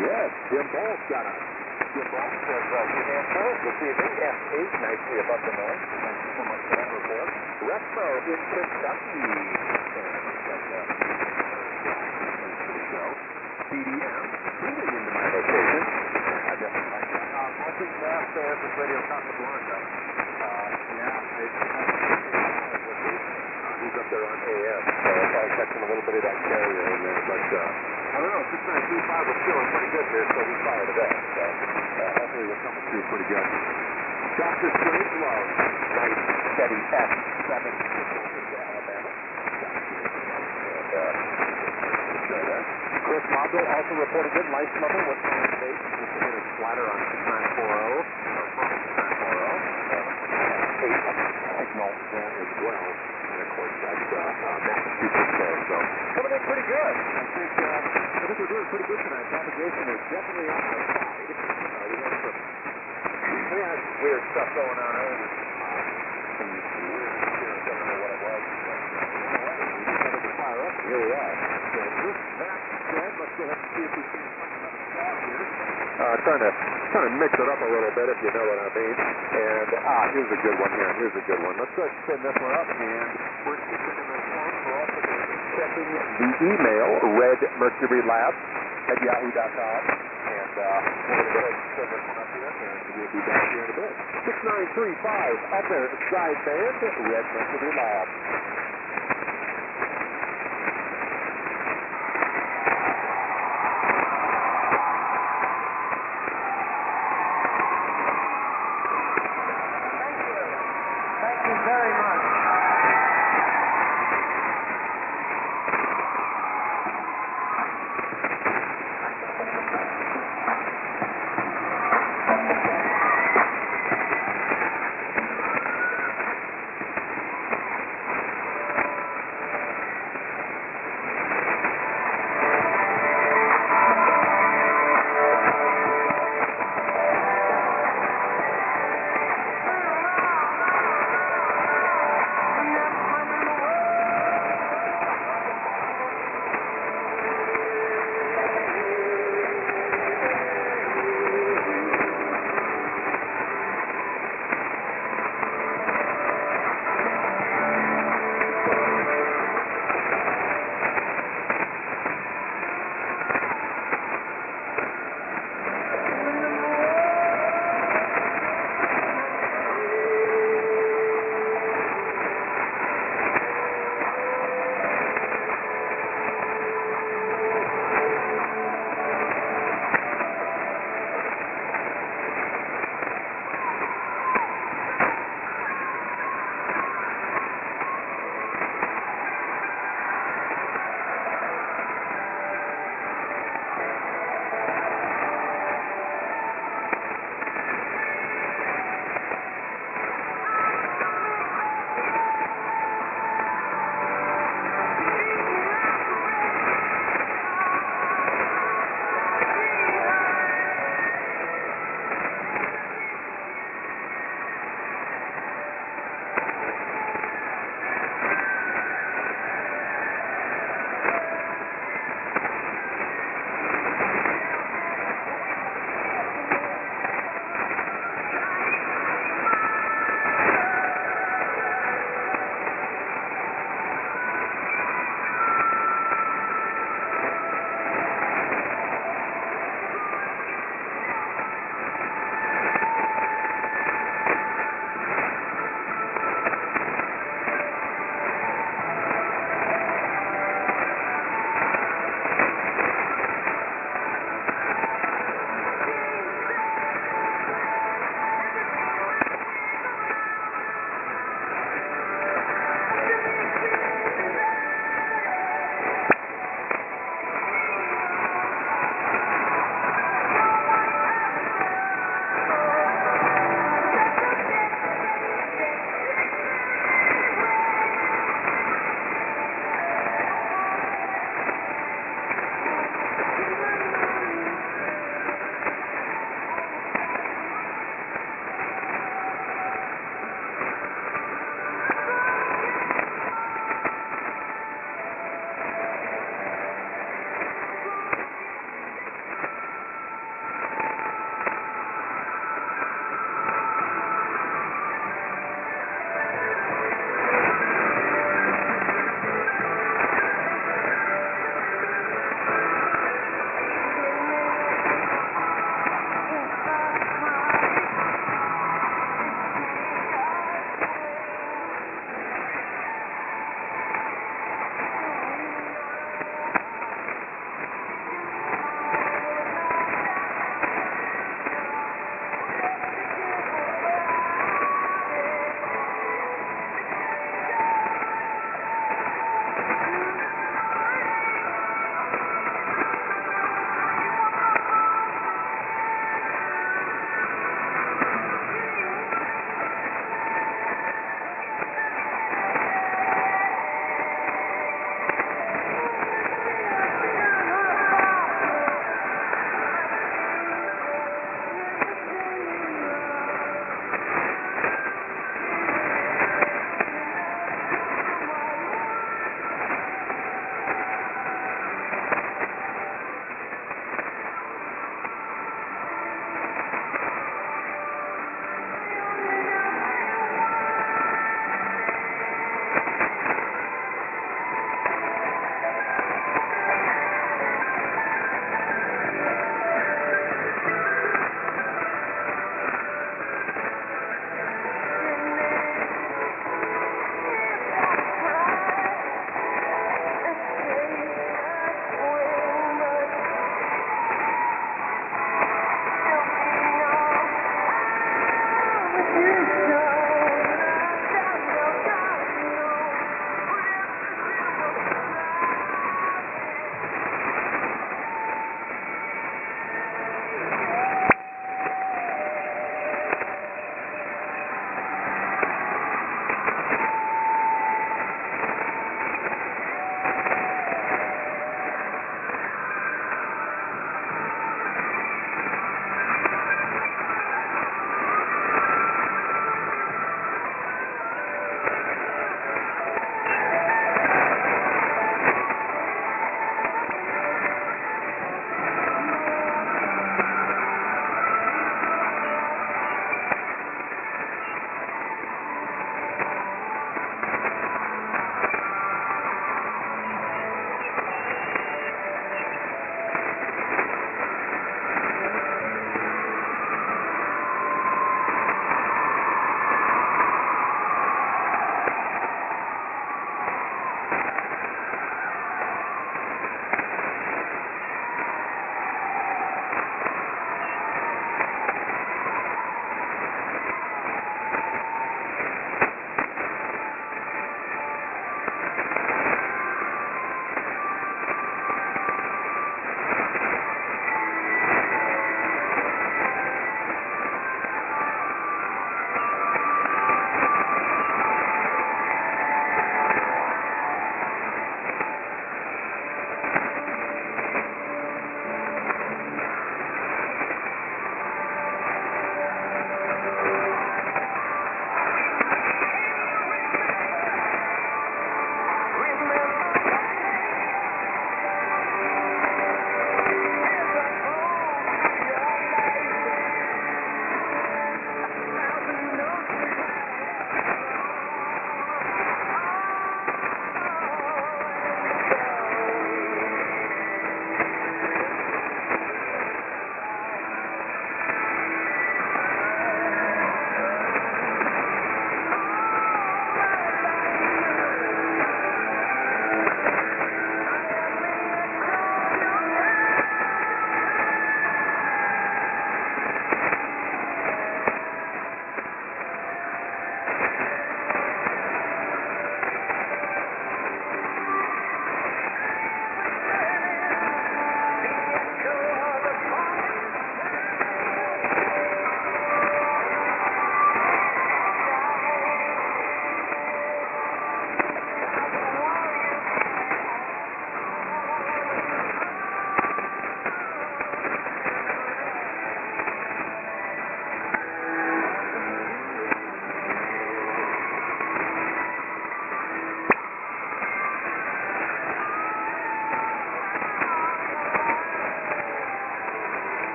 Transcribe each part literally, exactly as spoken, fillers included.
Yes, Jim Ball's got us. Jim Ball says, uh, Jim Ball, this evening, F eight, nicely above the north. Thank you so much for that report. Respo in Kentucky. C D M, moving into my location. I definitely like that. Uh, multi-cast there for Radio Casablanca. Uh, yeah, it's, uh, he's up there on A M. So I'll probably catch him a little bit of that carrier in there, but, uh, I don't know, six nine three five was feeling pretty good here, so we fired it up. So, uh, hopefully we'll come through pretty good. Doctor Strange Love, nice, steady F seven to Alabama. And, uh, enjoy that. Chris Mobile also reported good. Light level with on base. Just a bit of splatter on six nine four zero. Or from six nine four zero. Eight signal there as well. And of course that's uh, uh, Massachusetts there. So coming in pretty good. I think uh, I think we're doing pretty good tonight. Propagation is definitely on our side. Uh, we had some we had weird stuff going on earlier. Uh, some weird here. I don't know what it was. But, uh, you know what? We decided to fire up. Here we are. So this that said, let's go ahead and see if we can find another shot here. Uh, trying to trying to mix it up a little bit, if you know what I mean. And ah, here's a good one here. Here's a good one. Let's go ahead and spin this one up, and we're keeping in the phone. We're also going to be checking the email, Red Mercury Labs at yahoo dot com, and uh, we're going to go ahead and spin this one up here, and we'll be back here in a bit. Six nine three five upper sideband, Red Mercury Labs.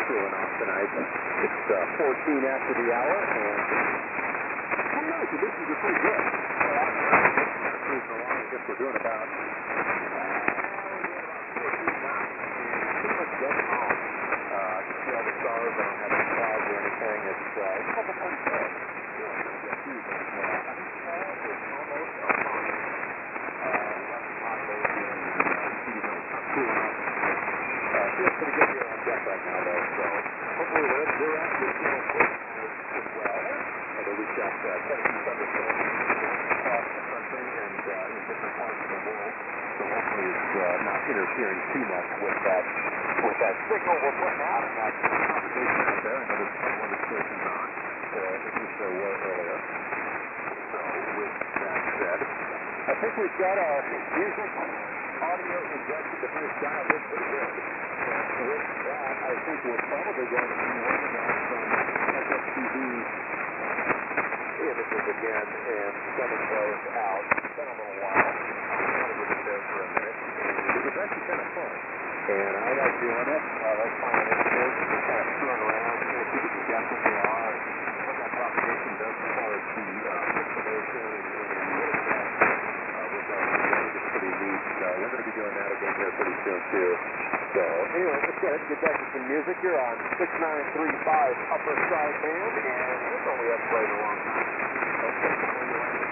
cooling off tonight. It's uh, fourteen after the hour, and some nice conditions are pretty good. Well, I'm cruising along. I guess we're doing about uh, fourteen knots, and pretty much dead calm. Uh, you see all the stars. I don't have any clouds or anything. It's uh, it's a couple points there. Yeah, I think fall is almost upon us. Uh, less hot days during the season. It's not cooling off. Uh, feels pretty good here on deck right now, though. So hopefully we're we're at this channel quick as well. Although we've got uh, quite a few thunderstorms across the country and uh, in different parts of the world. So hopefully it's uh, not interfering too much with that with that signal we're putting out and that conversation out there. I know there's a couple other stations on, uh, at least there were earlier. So with that said, I think we've got our music audio injected the first dialed in pretty good. And with that, I think we're probably going to be working on some S S T V images again and sending those out. It's been a little while. I'm going to get it there for a minute. And it was actually kind of fun. And I like doing it. I like finding images and kind of screwing around, trying to see what the depth that they are and what that propagation does as far as the uh, pixelation and, and what it does. I think it's pretty neat. Uh, we're going to be doing that again here pretty soon, too. So, anyway, let's go ahead and get back to some music here on six nine three five Upper Side Band, and this one we have played a long time. Okay, so we're going to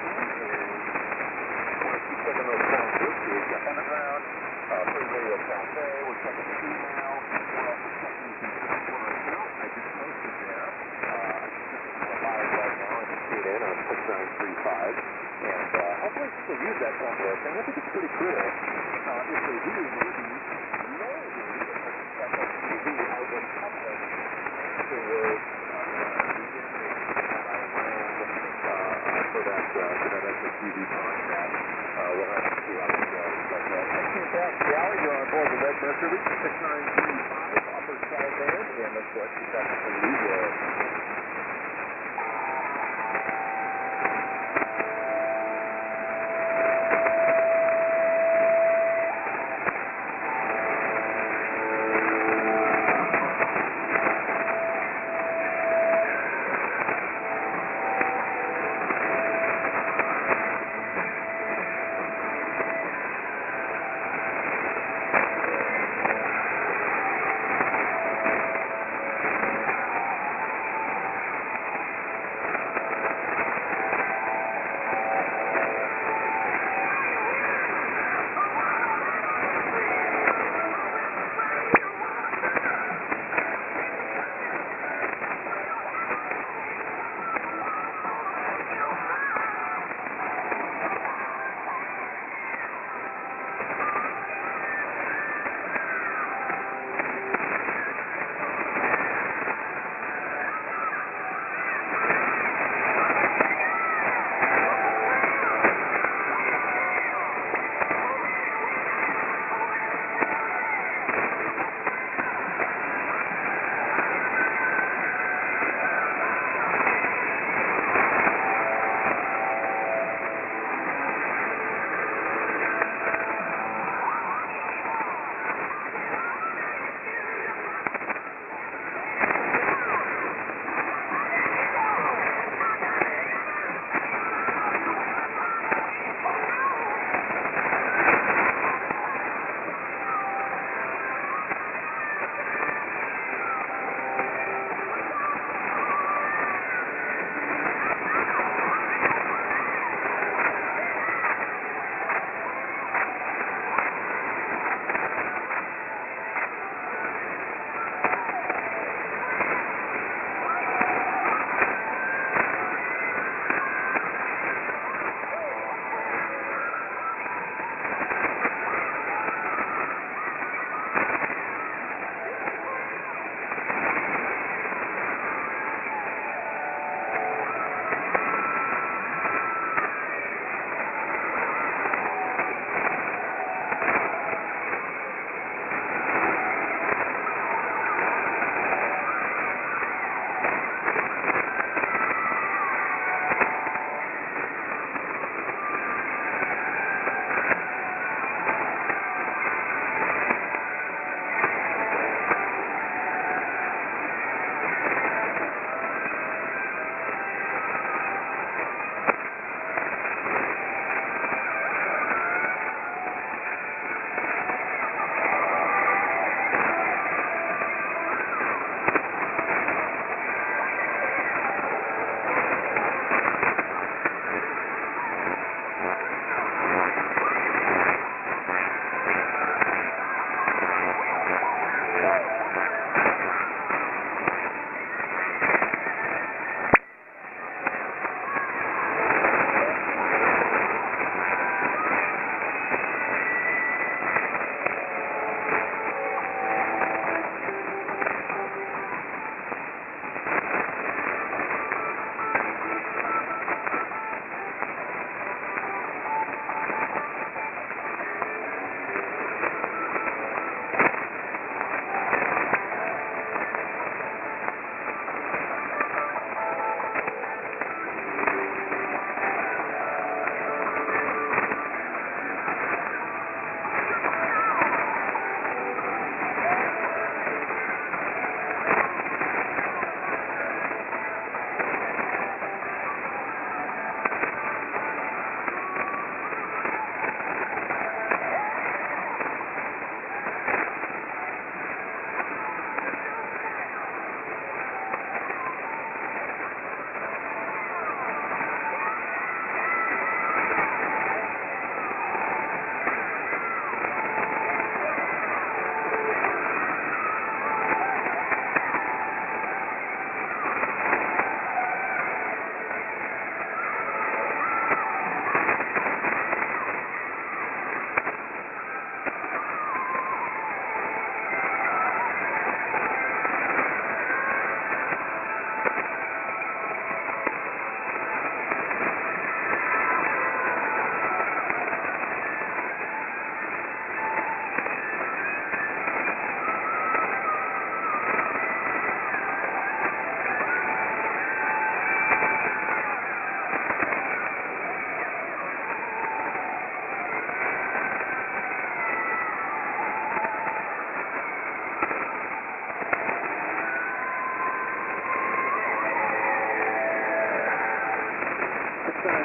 keep checking those songs too. We've got Underground, uh, Free Radio Cafe, we're checking the email, we're also checking some software account. I just posted there. Uh, this is live right now. I can see it in on six nine three five. And uh, hopefully people use that software. I think it's pretty cool. Uh, if they do, maybe, maybe S S T V has a public afterwards uh, begin that I ran uh, for that uh, for that S S T V podcast. Uh, we'll have to see how it goes. But uh, sixteen past the hour, you're on board the Red Mercury six nine three five Upper Side Band, and let's go ahead and get back to some music.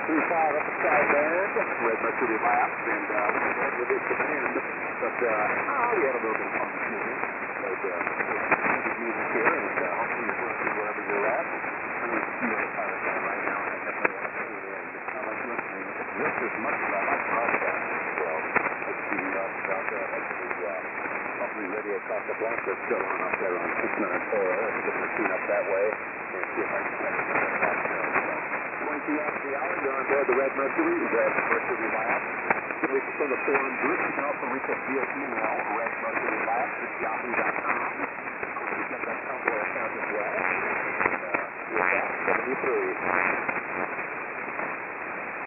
three five up the side band. Red Mercury laps, and uh, we had with it to the end. But uh, oh, we had a little bit of fun this morning. But uh, good music here, and uh, hopefully you're listening wherever you're at. I'm going to see the pilot down right now, and I definitely want to tune in. I like listening just as much as I like broadcasting. So let's see uh, about that. Hopefully, uh, hopefully Radio Casablanca is still on up there on six nine four zero. I can get my tune up that way and see if I can catch it on that show. So twenty-two after the hour, you're on board the Red Mercury, Red Mercury Lab. You can reach us on the forum group. You can also reach us via email, Red Mercury Lab at yahoo dot com. Of course, we've got that Tumblr account as well. And uh, with that, seventy-three.